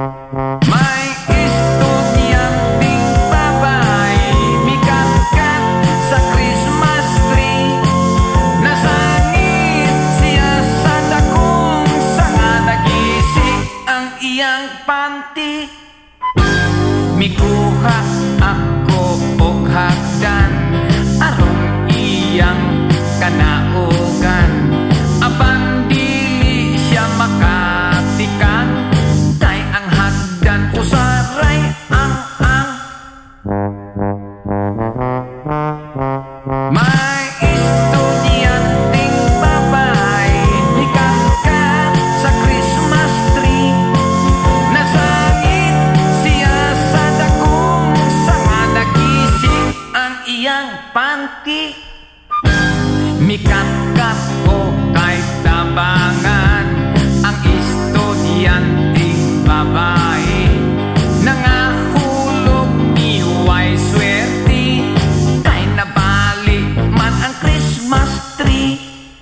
May estudyanteng babae mikatkat sa Christmas tree. Nasangit siya sa dakong sanga, nagisi ang iyang panty. Mikuha ako og hagdan aron iyang kanaugan. Apan dili siya makatikan, kay ang hagdan usaray ang. May estudyanteng babae mikatkat sa Christmas tree. Nasangit siya sa dakong sanga, nagising ang iyang panty. Mikatkat ko kay tabangan ang estudyanteng babae. Nangahulog ni way swerte, kay nabali man ang Christmas tree.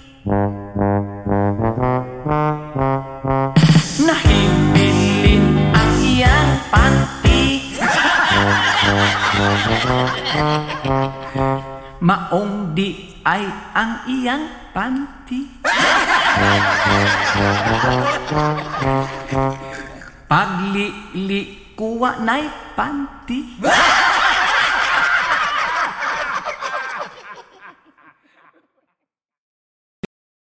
Nahibilin ang iyang panty. Maong di ay ang iyang panty. Paglili kuwa na'y panty.